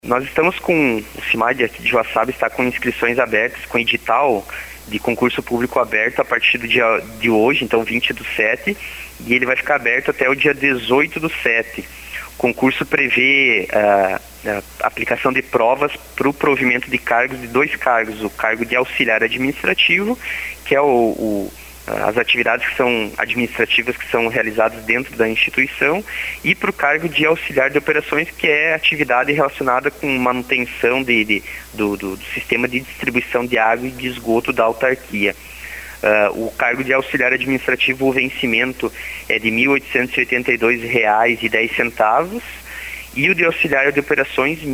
Nós estamos com o CIMAI aqui de Joaçaba, está com inscrições abertas, com edital de concurso público aberto a partir do dia de hoje, então 20/7, e ele vai ficar aberto até o dia 18/7. O concurso prevê a aplicação de provas para o provimento de cargos, de 2 cargos: o cargo de auxiliar administrativo, que é as atividades que são administrativas que são realizadas dentro da instituição, e para o cargo de auxiliar de operações, que é atividade relacionada com manutenção do sistema de distribuição de água e de esgoto da autarquia. O cargo de auxiliar administrativo, o vencimento é de R$ 1.882,10, e o de auxiliar de operações R$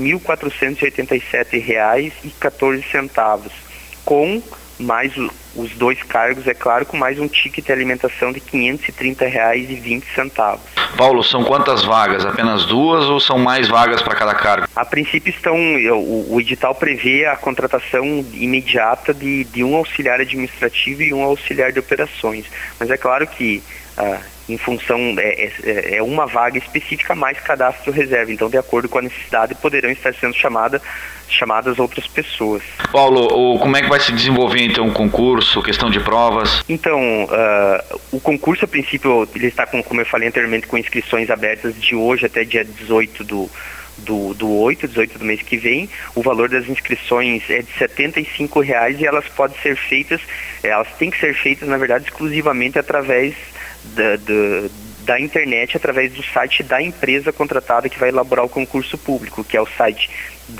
1.487,14, com mais os 2 cargos, é claro, com mais um ticket de alimentação de R$ 530,20. Paulo, são quantas vagas? Apenas 2 ou são mais vagas para cada cargo? A princípio o edital prevê a contratação imediata de um auxiliar administrativo e um auxiliar de operações, mas é claro que em função, é uma vaga específica mais cadastro reserva, então de acordo com a necessidade poderão estar sendo chamadas outras pessoas. Paulo, como é que vai se desenvolver então o concurso, questão de provas? Então, o concurso a princípio ele está como eu falei anteriormente, com inscrições abertas de hoje até dia 18 do mês que vem. O valor das inscrições é de R$ 75,00 e elas têm que ser feitas, na verdade, exclusivamente através da internet, através do site da empresa contratada que vai elaborar o concurso público, que é o site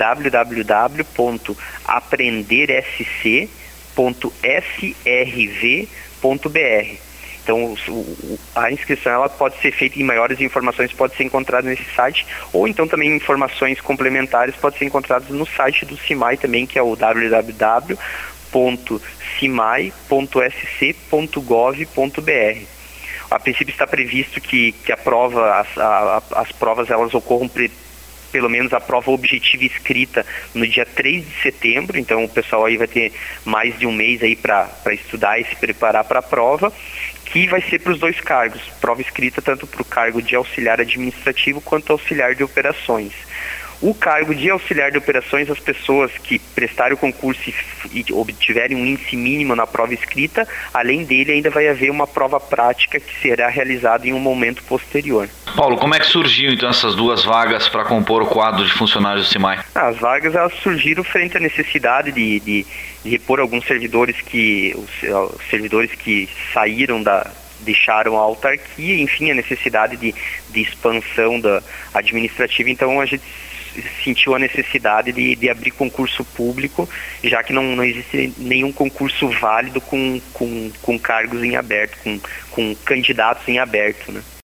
www.aprender.sc.srv.br. Então, a inscrição ela pode ser feita, e maiores informações podem ser encontradas nesse site, ou então também informações complementares podem ser encontradas no site do CIMAI também, que é o www.cimai.sc.gov.br. A princípio está previsto que as provas elas ocorram, pelo menos a prova objetiva escrita, no dia 3 de setembro, então o pessoal aí vai ter mais de um mês aí para estudar e se preparar para a prova, que vai ser para os 2 cargos, prova escrita tanto para o cargo de auxiliar administrativo quanto auxiliar de operações. O cargo de auxiliar de operações, as pessoas que prestarem o concurso e obtiverem um índice mínimo na prova escrita, além dele ainda vai haver uma prova prática que será realizada em um momento posterior. Paulo, como é que surgiu então essas 2 vagas para compor o quadro de funcionários do CIMAI? As vagas elas surgiram frente à necessidade de repor alguns servidores os servidores que deixaram a autarquia, enfim, a necessidade de expansão administrativa. Então a gente sentiu a necessidade de abrir concurso público, já que não existe nenhum concurso válido com cargos em aberto, com candidatos em aberto, né?